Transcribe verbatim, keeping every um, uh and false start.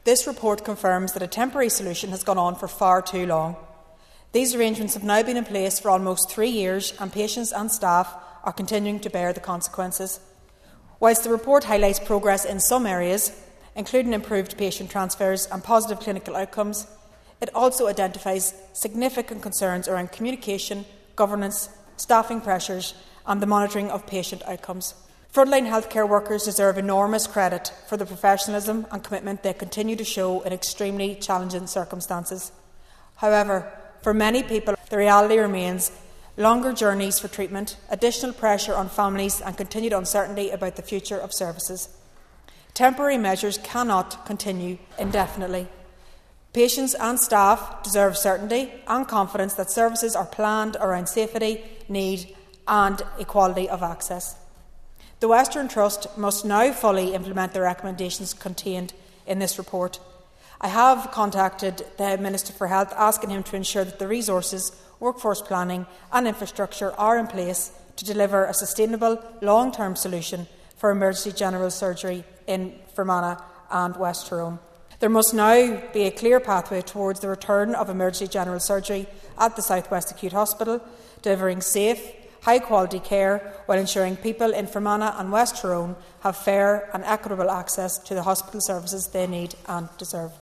This report confirms that a temporary solution has gone on for far too long. These arrangements have now been in place for almost three years and patients and staff are continuing to bear the consequences. Whilst the report highlights progress in some areas, including improved patient transfers and positive clinical outcomes, it also identifies significant concerns around communication, governance, staffing pressures and the monitoring of patient outcomes. Frontline healthcare workers deserve enormous credit for the professionalism and commitment they continue to show in extremely challenging circumstances. However, for many people, the reality remains longer journeys for treatment, additional pressure on families and continued uncertainty about the future of services. Temporary measures cannot continue indefinitely. Patients and staff deserve certainty and confidence that services are planned around safety, need and equality of access. The Western Trust must now fully implement the recommendations contained in this report. I have contacted the Minister for Health asking him to ensure that the resources, workforce planning and infrastructure are in place to deliver a sustainable, long-term solution for emergency general surgery in Fermanagh and West Tyrone. There must now be a clear pathway towards the return of emergency general surgery at the South West Acute Hospital, delivering safe, high-quality care while ensuring people in Fermanagh and West Tyrone have fair and equitable access to the hospital services they need and deserve.